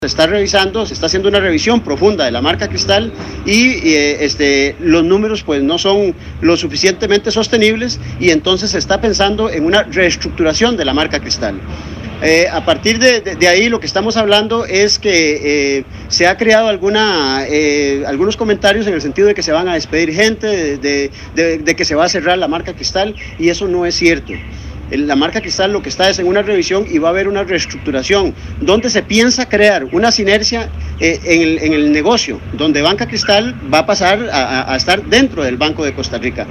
Se está revisando, se está haciendo una revisión profunda de la marca Cristal y los números pues no son lo suficientemente sostenibles y entonces se está pensando en una reestructuración de la marca Cristal. A partir de ahí lo que estamos hablando es que se ha creado algunos comentarios en el sentido de que se van a despedir gente, de que se va a cerrar la marca Cristal, y eso no es cierto. La marca Cristal lo que está es en una revisión y va a haber una reestructuración donde se piensa crear una sinergia en el negocio, donde Banca Cristal va a pasar a estar dentro del Banco de Costa Rica.